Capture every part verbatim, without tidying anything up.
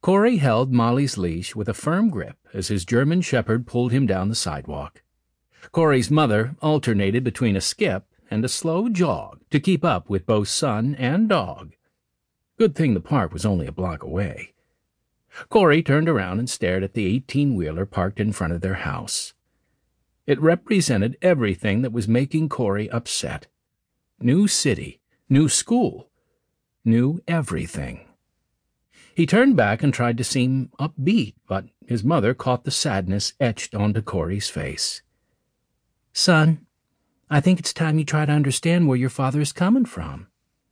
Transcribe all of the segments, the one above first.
Corey held Molly's leash with a firm grip as his German shepherd pulled him down the sidewalk. Corey's mother alternated between a skip and a slow jog to keep up with both son and dog. Good thing the park was only a block away. Corey turned around and stared at the eighteen-wheeler parked in front of their house. It represented everything that was making Corey upset. New city, new school, new everything. He turned back and tried to seem upbeat, but his mother caught the sadness etched onto Corey's face. "Son, I think it's time you try to understand where your father is coming from."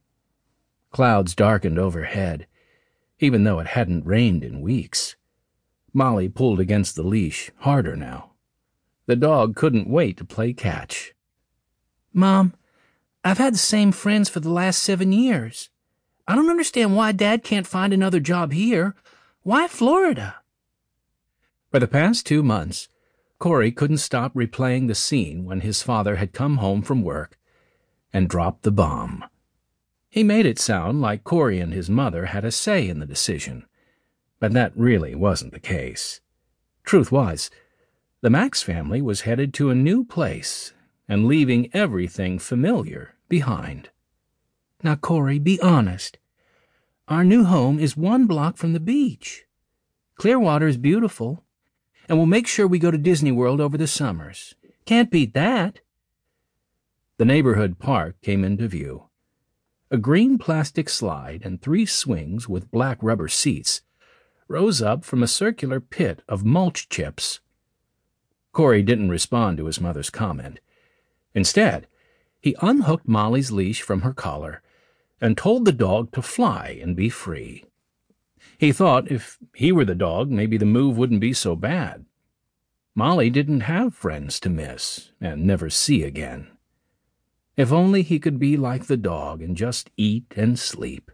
Clouds darkened overhead, even though it hadn't rained in weeks. Molly pulled against the leash, harder now. The dog couldn't wait to play catch. "Mom, I've had the same friends for the last seven years. I don't understand why Dad can't find another job here. Why Florida?" For the past two months, Corey couldn't stop replaying the scene when his father had come home from work and dropped the bomb. He made it sound like Corey and his mother had a say in the decision, but that really wasn't the case. Truth was, the Max family was headed to a new place and leaving everything familiar behind. "Now, Corey, be honest. Our new home is one block from the beach. Clearwater is beautiful, and we'll make sure we go to Disney World over the summers. Can't beat that." The neighborhood park came into view. A green plastic slide and three swings with black rubber seats rose up from a circular pit of mulch chips. Corey didn't respond to his mother's comment. Instead, he unhooked Molly's leash from her collar and told the dog to fly and be free. He thought if he were the dog, maybe the move wouldn't be so bad. Molly didn't have friends to miss and never see again. If only he could be like the dog and just eat and sleep.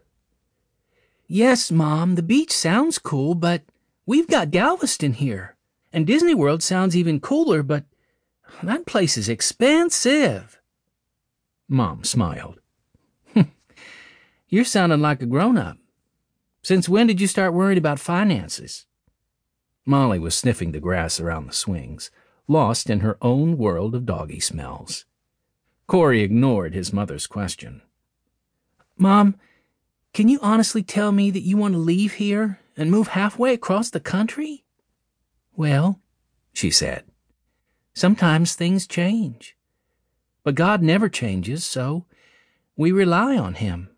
"Yes, Mom, the beach sounds cool, but we've got Galveston here. And Disney World sounds even cooler, but that place is expensive." Mom smiled. "You're sounding like a grown-up. Since when did you start worrying about finances?" Molly was sniffing the grass around the swings, lost in her own world of doggy smells. Corey ignored his mother's question. "Mom, can you honestly tell me that you want to leave here and move halfway across the country?" "Well," she said, "sometimes things change. But God never changes, so we rely on Him."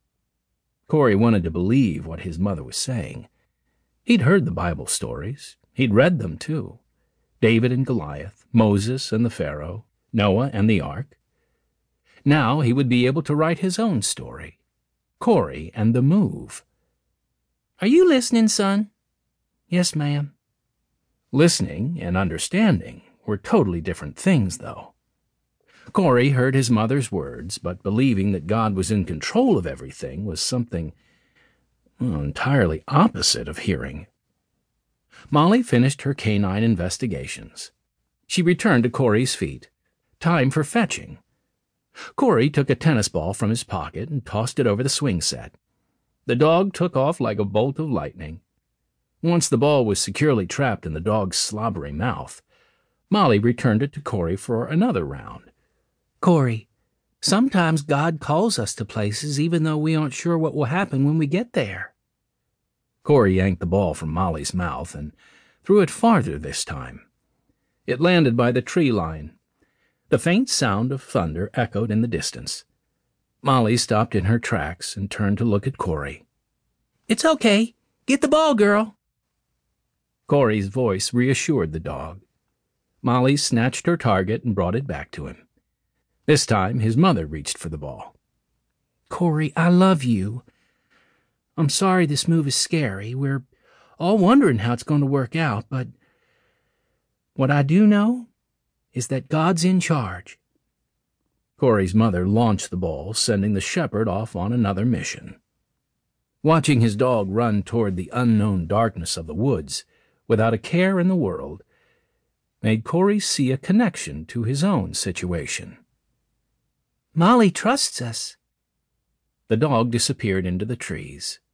Corey wanted to believe what his mother was saying. He'd heard the Bible stories. He'd read them, too. David and Goliath, Moses and the Pharaoh, Noah and the Ark. Now he would be able to write his own story. Corey and the move. "Are you listening, son?" "Yes, ma'am." Listening and understanding were totally different things, though. Corey heard his mother's words, but believing that God was in control of everything was something well, entirely opposite of hearing. Molly finished her canine investigations. She returned to Corey's feet. Time for fetching. Corey took a tennis ball from his pocket and tossed it over the swing set. The dog took off like a bolt of lightning. Once the ball was securely trapped in the dog's slobbery mouth, Molly returned it to Corey for another round. "Corey, sometimes God calls us to places even though we aren't sure what will happen when we get there." Corey yanked the ball from Molly's mouth and threw it farther this time. It landed by the tree line. The faint sound of thunder echoed in the distance. Molly stopped in her tracks and turned to look at Corey. "It's okay. Get the ball, girl." Corey's voice reassured the dog. Molly snatched her target and brought it back to him. This time, his mother reached for the ball. "Corey, I love you. I'm sorry this move is scary. We're all wondering how it's going to work out, but what I do know is that God's in charge." Corey's mother launched the ball, sending the shepherd off on another mission. Watching his dog run toward the unknown darkness of the woods, without a care in the world, made Corey see a connection to his own situation. "Molly trusts us." The dog disappeared into the trees.